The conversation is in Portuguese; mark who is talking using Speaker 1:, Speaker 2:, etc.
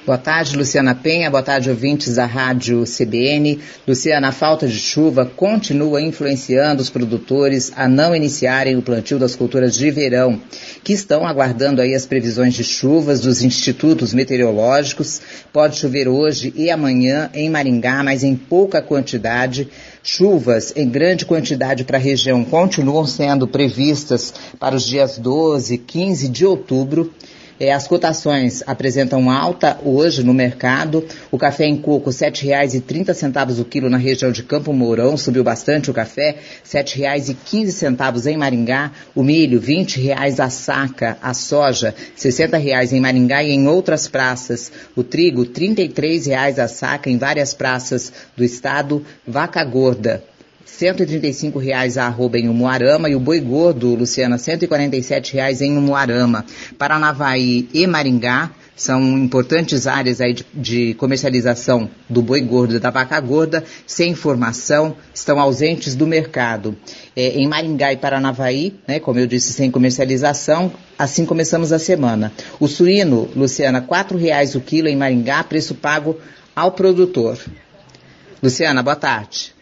Speaker 1: Boa tarde, Luciana Penha. Boa tarde, ouvintes da Rádio CBN. Luciana, a falta de chuva continua influenciando os produtores a não iniciarem o plantio das culturas de verão, que estão aguardando aí as previsões de chuvas dos institutos meteorológicos. Pode chover hoje e amanhã em Maringá, mas em pouca quantidade. Chuvas em grande quantidade para a região continuam sendo previstas para os dias 12 e 15 de outubro. As cotações apresentam alta hoje no mercado. O café em coco, R$ 7,30 o quilo na região de Campo Mourão, subiu bastante o café, R$ 7,15 em Maringá. O milho, R$ 20 a saca. A soja, R$ 60 em Maringá e em outras praças. O trigo, R$ 33 a saca em várias praças do estado. Vaca gorda, R$ 135 a arroba em Umuarama, e o boi gordo, Luciana, R$ 147 em Umuarama. Paranavaí e Maringá são importantes áreas aí de comercialização do boi gordo e da vaca gorda. Sem informação, estão ausentes do mercado. Em Maringá e Paranavaí, né, como eu disse, sem comercialização. Assim começamos a semana. O suíno, Luciana, R$ 4,00 o quilo em Maringá, preço pago ao produtor. Luciana, boa tarde.